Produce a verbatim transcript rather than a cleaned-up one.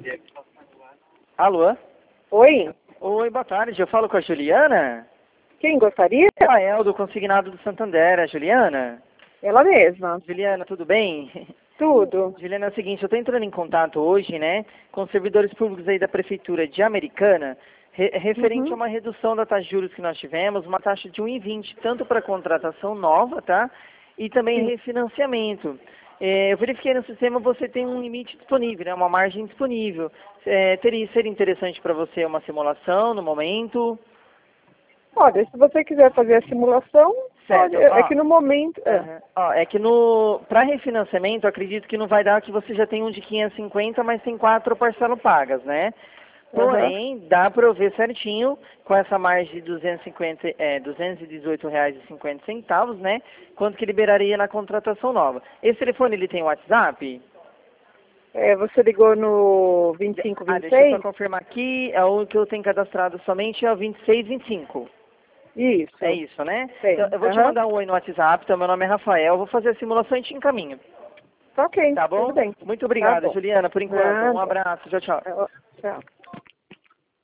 Alô? Oi? Oi, boa tarde. Eu falo com a Juliana? Quem gostaria? Rafael, do Consignado do Santander. A Juliana? Ela mesma. Juliana, tudo bem? Tudo. Juliana, é o seguinte, eu estou entrando em contato hoje, né, com os servidores públicos aí da Prefeitura de Americana, re referente Uhum. a uma redução da taxa de juros que nós tivemos, uma taxa de um vírgula vinte, tanto para contratação nova, tá, e também Sim. refinanciamento. É, eu verifiquei no sistema, você tem um limite disponível, né, uma margem disponível. É, teria, seria interessante para você uma simulação no momento? Olha, se você quiser fazer a simulação, Certo. pode. É Ó, que no momento. É. aham. Ó, é que no para refinanciamento, eu acredito que não vai dar que você já tem um de quinhentos e cinquenta, mas tem quatro parcelas pagas, né? Aham. Porém, dá para eu ver certinho, com essa margem de duzentos e cinquenta, é, duzentos e dezoito reais e cinquenta centavos, né? Quanto que liberaria na contratação nova. Esse telefone, ele tem WhatsApp? É, você ligou no vinte e cinco, Ah, vinte e deixa eu só seis? confirmar aqui, é o que eu tenho cadastrado somente, é o vinte e seis, vinte e cinco. É Isso. isso, né? Então, Tem. eu vou te Aham. mandar um oi no WhatsApp, então meu nome é Rafael, vou fazer a simulação e te encaminho. Ok, Tá tudo bom? bem. Muito Tá obrigado, bom. Juliana, por enquanto. Um Nada. abraço. Tchau, tchau. Tchau.